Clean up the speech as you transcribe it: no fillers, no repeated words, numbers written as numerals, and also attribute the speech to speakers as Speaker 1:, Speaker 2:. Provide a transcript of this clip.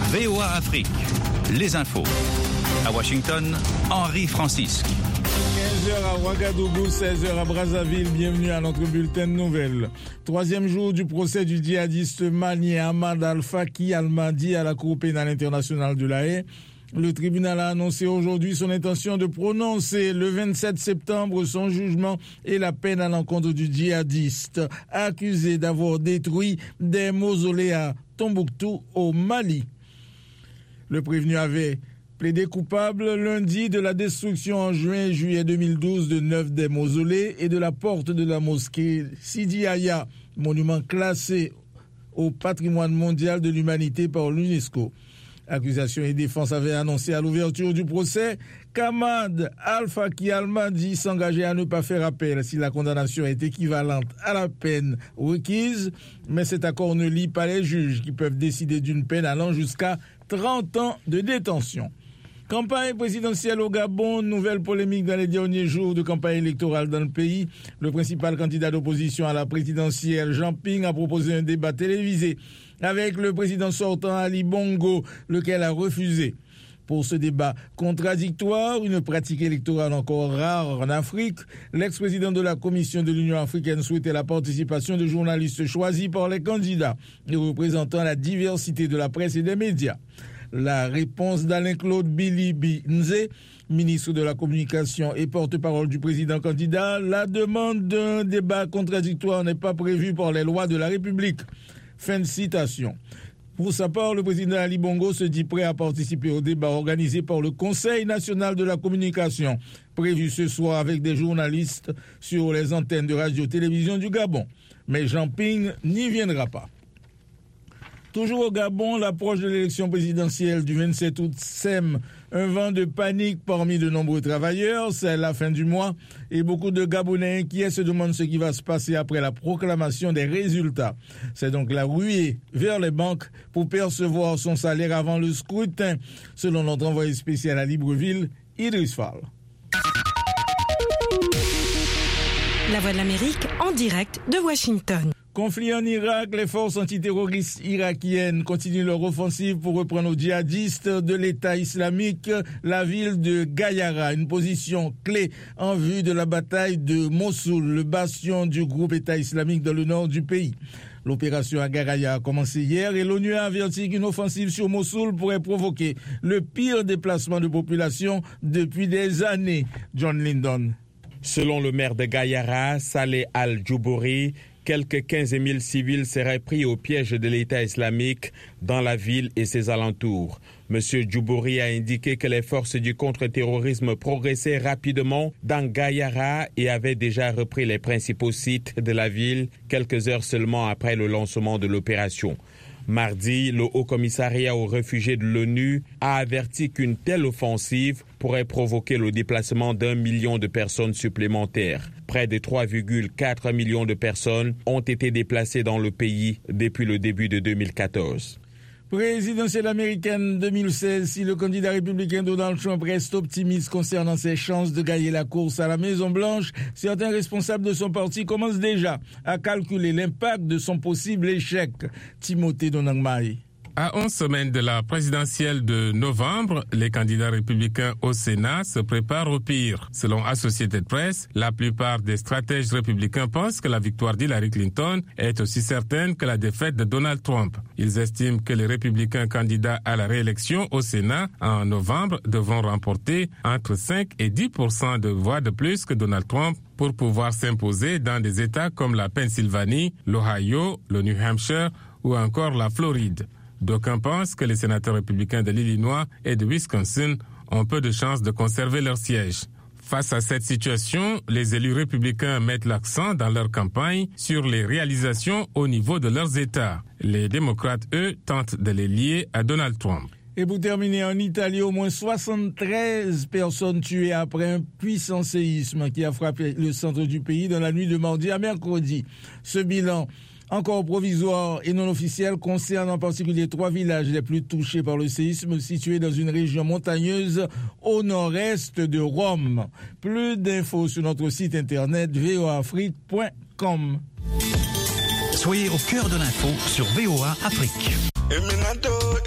Speaker 1: VOA Afrique, les infos. À Washington, Henri Francisque.
Speaker 2: 15h à Ouagadougou, 16h à Brazzaville. Bienvenue à notre bulletin de nouvelles. Troisième jour du procès du djihadiste malien Ahmad Al-Faki Al-Mahdi à la Cour pénale internationale de La Haye. Le tribunal a annoncé aujourd'hui son intention de prononcer le 27 septembre son jugement et la peine à l'encontre du djihadiste accusé d'avoir détruit des mausolées à Tombouctou au Mali. Le prévenu avait plaidé coupable lundi de la destruction en juin et juillet 2012 de 9 des mausolées et de la porte de la mosquée Sidi Aya, monument classé au patrimoine mondial de l'humanité par l'UNESCO. Accusation et défense avaient annoncé à l'ouverture du procès qu'Ahmad Al-Faki Al-Mahdi s'engageait à ne pas faire appel si la condamnation est équivalente à la peine requise, mais cet accord ne lie pas les juges qui peuvent décider d'une peine allant jusqu'à 30 ans de détention. Campagne présidentielle au Gabon, nouvelle polémique dans les derniers jours de campagne électorale dans le pays. Le principal candidat d'opposition à la présidentielle, Jean Ping, a proposé un débat télévisé avec le président sortant Ali Bongo, lequel a refusé. Pour ce débat contradictoire, une pratique électorale encore rare en Afrique, l'ex-président de la Commission de l'Union africaine souhaitait la participation de journalistes choisis par les candidats et représentant la diversité de la presse et des médias. La réponse d'Alain-Claude Bilibi Nzé, ministre de la Communication et porte-parole du président candidat, la demande d'un débat contradictoire n'est pas prévue par les lois de la République. Fin de citation. Pour sa part, le président Ali Bongo se dit prêt à participer au débat organisé par le Conseil national de la communication, prévu ce soir avec des journalistes sur les antennes de radio-télévision du Gabon. Mais Jean Ping n'y viendra pas. Toujours au Gabon, l'approche de l'élection présidentielle du 27 août sème un vent de panique parmi de nombreux travailleurs. C'est la fin du mois et beaucoup de Gabonais inquiets se demandent ce qui va se passer après la proclamation des résultats. C'est donc la ruée vers les banques pour percevoir son salaire avant le scrutin, selon notre envoyé spécial à Libreville, Idriss Fall.
Speaker 3: La Voix de l'Amérique en direct de Washington.
Speaker 2: Conflit en Irak, les forces antiterroristes irakiennes continuent leur offensive pour reprendre aux djihadistes de l'État islamique la ville de Gayara, une position clé en vue de la bataille de Mossoul, le bastion du groupe État islamique dans le nord du pays. L'opération à Garaya a commencé hier et l'ONU a averti qu'une offensive sur Mossoul pourrait provoquer le pire déplacement de population depuis des années. John Lyndon.
Speaker 4: Selon le maire de Gayara, Saleh Al-Joubouri, quelques 15 000 civils seraient pris au piège de l'État islamique dans la ville et ses alentours. M. Djoubouri a indiqué que les forces du contre-terrorisme progressaient rapidement dans Gayara et avaient déjà repris les principaux sites de la ville quelques heures seulement après le lancement de l'opération. Mardi, le Haut-Commissariat aux réfugiés de l'ONU a averti qu'une telle offensive pourrait provoquer le déplacement d'1 million de personnes supplémentaires. Près de 3,4 millions de personnes ont été déplacées dans le pays depuis le début de 2014.
Speaker 2: Présidentielle américaine 2016, si le candidat républicain Donald Trump reste optimiste concernant ses chances de gagner la course à la Maison-Blanche, certains responsables de son parti commencent déjà à calculer l'impact de son possible échec. Timothée Donangmaï.
Speaker 5: À 11 semaines de la présidentielle de novembre, les candidats républicains au Sénat se préparent au pire. Selon Associated Press, la plupart des stratèges républicains pensent que la victoire d'Hillary Clinton est aussi certaine que la défaite de Donald Trump. Ils estiment que les républicains candidats à la réélection au Sénat en novembre devront remporter entre 5 et 10% de voix de plus que Donald Trump pour pouvoir s'imposer dans des États comme la Pennsylvanie, l'Ohio, le New Hampshire ou encore la Floride. D'aucuns pensent que les sénateurs républicains de l'Illinois et de Wisconsin ont peu de chances de conserver leur siège. Face à cette situation, les élus républicains mettent l'accent dans leur campagne sur les réalisations au niveau de leurs États. Les démocrates, eux, tentent de les lier à Donald Trump.
Speaker 2: Et pour terminer, en Italie, au moins 73 personnes tuées après un puissant séisme qui a frappé le centre du pays dans la nuit de mardi à mercredi. Ce bilan, encore provisoire et non officiel, concerne en particulier 3 villages les plus touchés par le séisme situés dans une région montagneuse au nord-est de Rome. Plus d'infos sur notre site internet voaafrique.com.
Speaker 1: Soyez au cœur de l'info sur VOA Afrique.